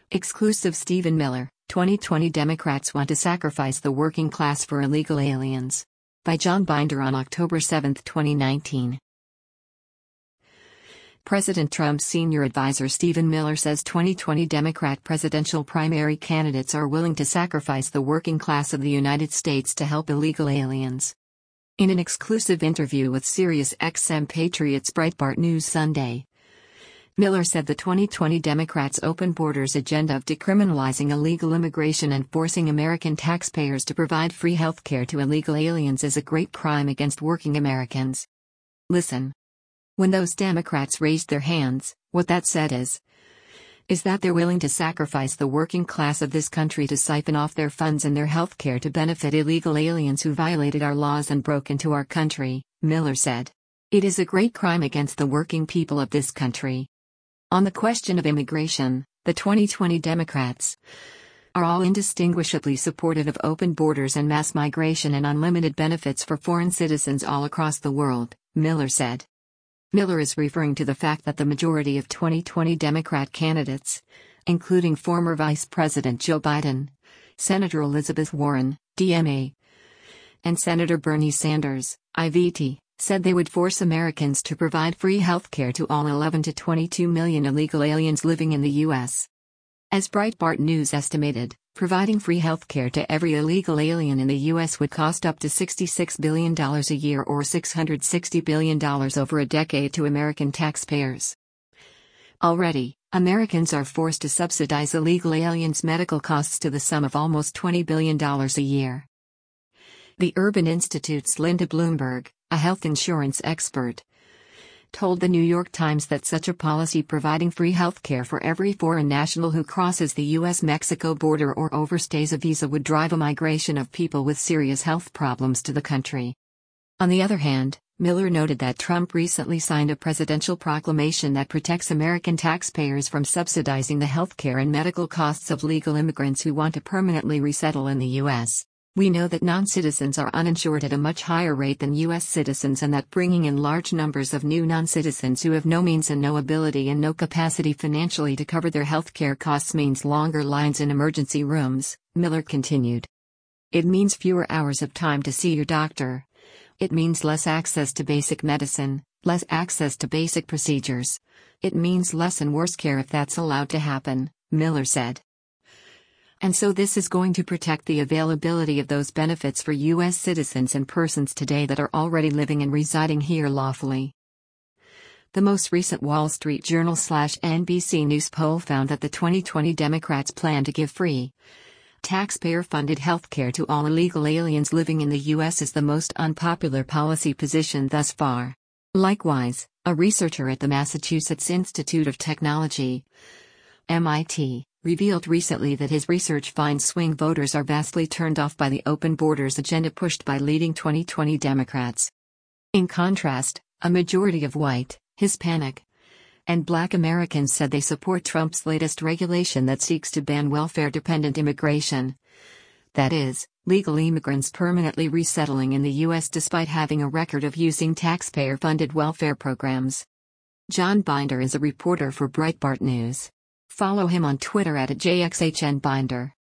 Exclusive Stephen Miller, 2020 Democrats want to sacrifice the working class for illegal aliens. By John Binder on October 7, 2019. President Trump's senior advisor Stephen Miller says 2020 Democrat presidential primary candidates are willing to sacrifice the working class of the United States to help illegal aliens. In an exclusive interview with SiriusXM Patriots Breitbart News Sunday, Miller said the 2020 Democrats' open borders agenda of decriminalizing illegal immigration and forcing American taxpayers to provide free health care to illegal aliens is a great crime against working Americans. Listen. When those Democrats raised their hands, what that said is that they're willing to sacrifice the working class of this country to siphon off their funds and their health care to benefit illegal aliens who violated our laws and broke into our country, Miller said. It is a great crime against the working people of this country. On the question of immigration, the 2020 Democrats are all indistinguishably supportive of open borders and mass migration and unlimited benefits for foreign citizens all across the world, Miller said. Miller is referring to the fact that the majority of 2020 Democrat candidates, including former Vice President Joe Biden, Senator Elizabeth Warren, DMA, and Senator Bernie Sanders, IVT, said they would force Americans to provide free health care to all 11 to 22 million illegal aliens living in the U.S. As Breitbart News estimated, providing free health care to every illegal alien in the U.S. would cost up to $66 billion a year or $660 billion over a decade to American taxpayers. Already, Americans are forced to subsidize illegal aliens' medical costs to the sum of almost $20 billion a year. The Urban Institute's Linda Bloomberg, a health insurance expert, told the New York Times that such a policy providing free health care for every foreign national who crosses the U.S.-Mexico border or overstays a visa would drive a migration of people with serious health problems to the country. On the other hand, Miller noted that Trump recently signed a presidential proclamation that protects American taxpayers from subsidizing the health care and medical costs of legal immigrants who want to permanently resettle in the U.S. We know that non-citizens are uninsured at a much higher rate than U.S. citizens and that bringing in large numbers of new non-citizens who have no means and no ability and no capacity financially to cover their health care costs means longer lines in emergency rooms, Miller continued. It means fewer hours of time to see your doctor. It means less access to basic medicine, less access to basic procedures. It means less and worse care if that's allowed to happen, Miller said. And so this is going to protect the availability of those benefits for U.S. citizens and persons today that are already living and residing here lawfully. The most recent Wall Street Journal/NBC News poll found that the 2020 Democrats plan to give free, taxpayer-funded health care to all illegal aliens living in the U.S. is the most unpopular policy position thus far. Likewise, a researcher at the Massachusetts Institute of Technology, MIT, revealed recently that his research finds swing voters are vastly turned off by the open borders agenda pushed by leading 2020 Democrats. In contrast, a majority of white, Hispanic, and Black Americans said they support Trump's latest regulation that seeks to ban welfare-dependent immigration. That is, legal immigrants permanently resettling in the U.S. despite having a record of using taxpayer-funded welfare programs. John Binder is a reporter for Breitbart News. Follow him on Twitter @JXHNBinder.